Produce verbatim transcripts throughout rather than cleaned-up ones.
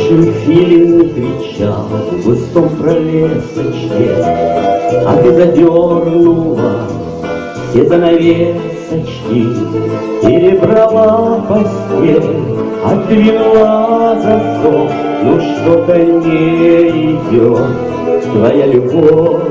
Еще филин не кричал в густом пролесочке, а ты задернула все занавесочки, перебрала постель, отдвинула засов. Ну что-то не идет твоя любовь.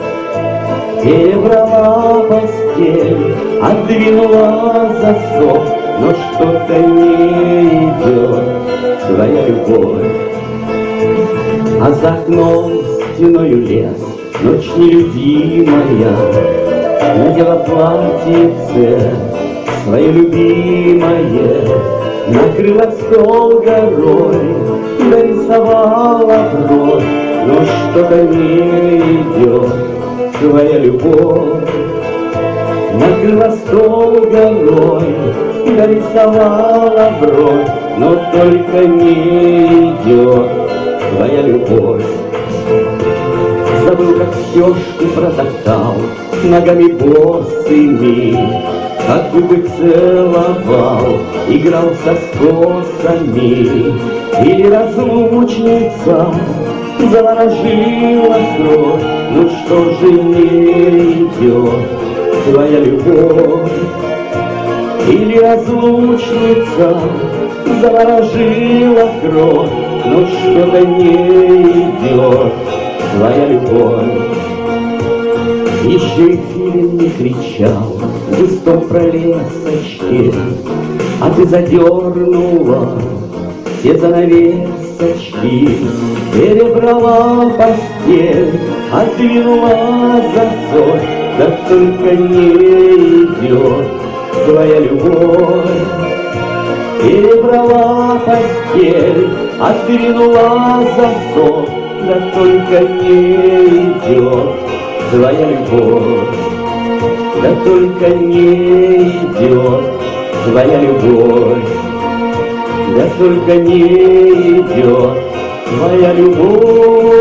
Перебрала постель, отдвинула засов, но что-то не идет твоя любовь. А за окном стеною лес, ночь нелюдимая, надела платьице свое любимое, накрыла стол горой, нарисовала бровь, но что-то не идет твоя любовь. Накрыла стол горой, нарисовала бровь, но только не идет твоя любовь. Забыл, как стежку протоптал ногами босыми, как губы целовал, играл со скосами. Или разлучница заворожила кровь, ну что же не идет твоя любовь? Или разлучница заворожила кровь, но что-то не идет твоя любовь. Еще и филин не кричал в густом пролесочке, а ты задернула все занавесочки, перебрала постель, отдвинула засов, да только не идет твоя любовь. Перебрала постель, отдвинула засов, да только не идет твоя любовь. Да только не идет твоя любовь. Да только не идет твоя любовь.